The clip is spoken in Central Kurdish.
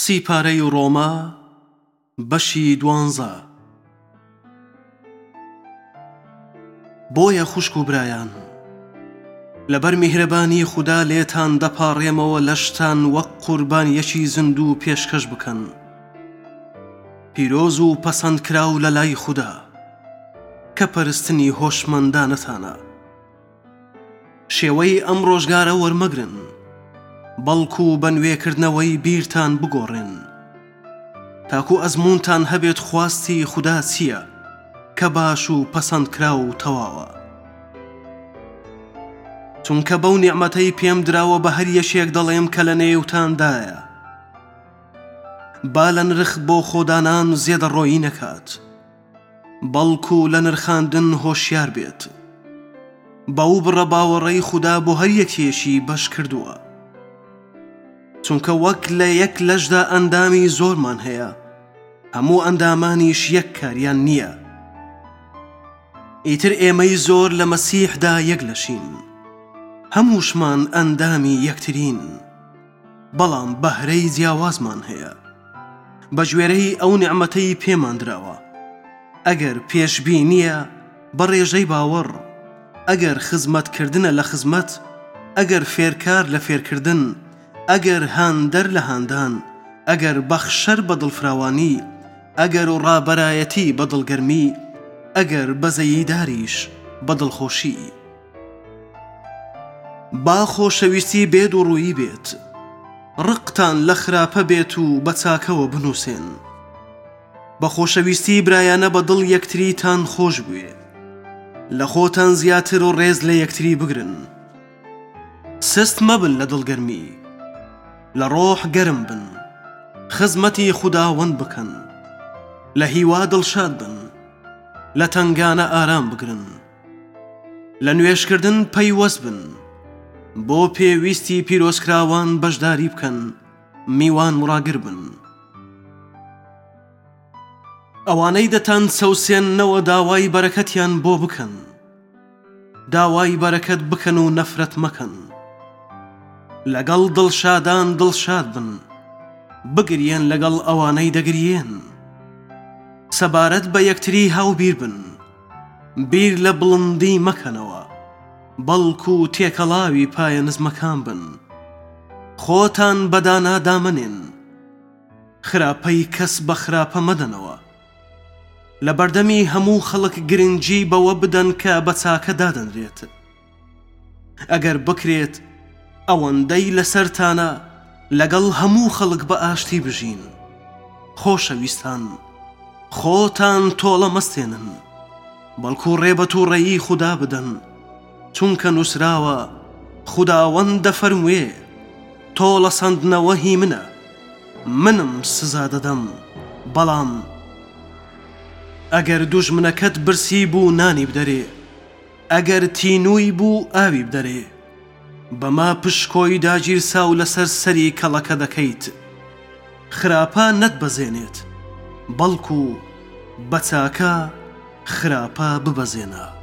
سیپارەی ڕۆما بەشی 12. بۆیە خوشک و برایان، لەبەر میهرەبانی خوددا لێتان دەپاڕێمەوە لە شتان وەک قوربانیەکی زیندوو پێشکەش بکەن، پیرۆز و پەسەندکراو لە لای خوددا، کە پەرستنی هۆشمەندانەتانە. شێوەی ئەم ڕۆژگارە وەرمەگرن، بەڵکو بە نوێکردنەوەی بیرتان بگۆڕێن، تاکو ئەزموونتان هەبێت خواستی خوددا چییە، کە باش و پەسەندکراو و تەواوە. چونکە بەو نیعمەتەی پێم دراوە بە هەر یەشێک دەڵێم کە لە نێوتاندایە، با لە نرخ بۆ خۆدانان زێدەڕۆیی نەکات، بەڵکو لە نرخاندن هۆشیار بێت. بەو بڕە باوەڕەی خوددا بۆ هەر یەکێشی بەش کردووە، چونکە وەک لە یەک لەشدا ئەندامی زۆرمان هەیە، هەموو ئەندامانیش یەک کاریان نییە. ئیتر ئێمەی زۆر لە مەسیحدا یەک لەشین، هەمووشمان ئەندامی یەکترین، بەڵام بەهرەی جیاوازمان هەیە بە ژوێرەی ئەو نیعمەتەی پێمان دراوە. ئەگەر پێشبینیە بە ڕێژەی باوەڕ، ئەگەر خزمەتکردنە لە خزمەت، ئەگەر فێرکار لە فێرکردن، ئەگەر هاندەر لە هاندان، ئەگەر بەخشەر بە دڵفراوانی، ئەگەر و ڕابەرایەتی بە دڵگەرمی، ئەگەر بەزەییداریش بە دڵخۆشی. با خۆشەویستی بێت و ڕوویی بێت، ڕقتان لە خراپە بێت و بە چاکەوە بنووسێن. بە خۆشەویستی برایانە بە دڵ یەکتریتان خۆش بوێ، لە خۆتان زیاتر و ڕێز لە یەکتری بگرن. سست مەبن لە دڵگەرمی، لە ڕۆح گەرم بن، خزمەتی خوداوەند بکەن، لە هیوا دڵشاد بن، لە تەنگانە ئارام بگرن، لە نوێشکردن پەیوەست بن، بۆ پێویستی پیرۆزکراوان بەشداری بکەن، میوان مڕاگر بن. ئەوانەی دەتان سەوسێننەوە داوای بەرەکەتیان بۆ بکەن، داوای بەرەکەت بکەن و نەفرەت مەکەن. لەگەڵ دڵشادان دڵشاد بن، بگرێن لەگەڵ ئەوانەی دەگرێن. سەبارەت بە یەکتری هاوبیر بن، بیر لە بڵندی مەکەنەوە، بەڵکو تێکەڵاوی پایە نزمەکان بن. خۆتان بەدانا دامەنێن، خراپەی کەس بە خراپە مەدەنەوە. لە بەردەمی هەموو خەڵک گرنگی بەوە بدەن کە بە چاکە دادەنرێت. ئەگەر بکرێت ئەوەندەی لەسەرتانە لەگەڵ هەموو خەڵک بە ئاشتی بژین. خۆشەویستان، خۆتان تۆڵە مەستێنن، بەڵکو ڕێبەت و ڕێیی خوددا بدەن، چونکە نووسراوە خوداوەند دەفەرموێ: تۆڵە سەندنەوە هی منە، منم سزا دەدەم. بەڵام ئەگەر دوژمنەکەت برسی بوو نانی بدەرێ، ئەگەر تینووی بوو ئاوی بدەرێ، بەما پشکۆی داگیرسا و لەسەر سەری کەڵەکە دەکەیت. خراپە نەتبەزێنێت، بەڵکو بە چاکە خراپە ببەزێنە.